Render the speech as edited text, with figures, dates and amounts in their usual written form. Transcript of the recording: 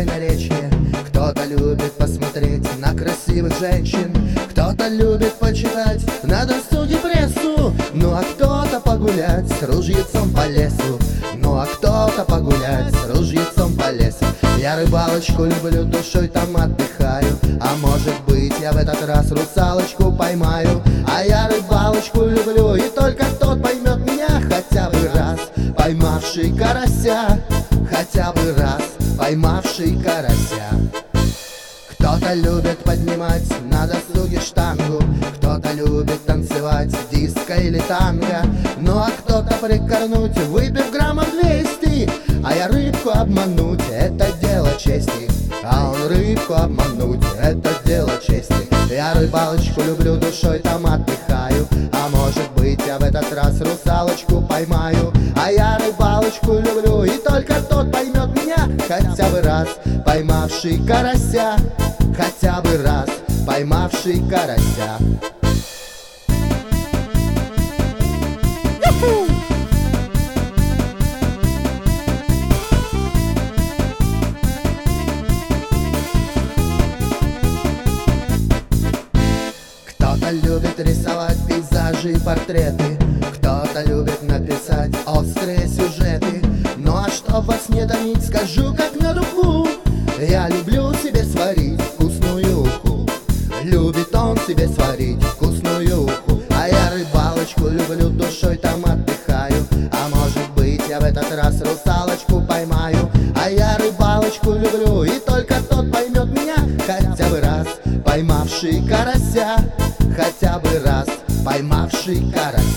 наречие. Кто-то любит посмотреть на красивых женщин, кто-то любит почитать на досуге прессу. Ну а кто-то погулять с ружьецом по лесу. Ну а кто-то погулять с ружьецом по лесу. Я рыбалочку люблю, душой там отдыхаю. А может быть я в этот раз русалочку поймаю. А я рыбалочку люблю, и только тот поймет меня хотя бы раз, поймавший карася, хотя бы раз, поймавший карася. Кто-то любит поднимать на досуге штангу, кто-то любит танцевать диско или танго. Ну а кто-то прикорнуть, выпив граммов 200. А я рыбку обмануть, это дело чести. А он рыбку обмануть, это дело чести. Я рыбалочку люблю, душой там отдыхаю. А может быть я в этот раз русалочку поймаю. А я рыбалочку люблю, и только тот поймет меня хотя бы раз, поймавший карася, хотя бы раз, поймавший карася. Кто-то любит рисовать пейзажи и портреты, кто-то любит написать острые сюжеты. Ну а чтоб вас не томить, скажу как на духу: я люблю себе сварить вкусную уху. Любит он себе сварить вкусную уху. А я рыбалочку люблю, душой там отдыхаю. А может быть я в этот раз русалочку поймаю. А я рыбалочку люблю, и только тот поймет меня хотя бы раз, поймавший карася, хотя бы раз, поймавший карася.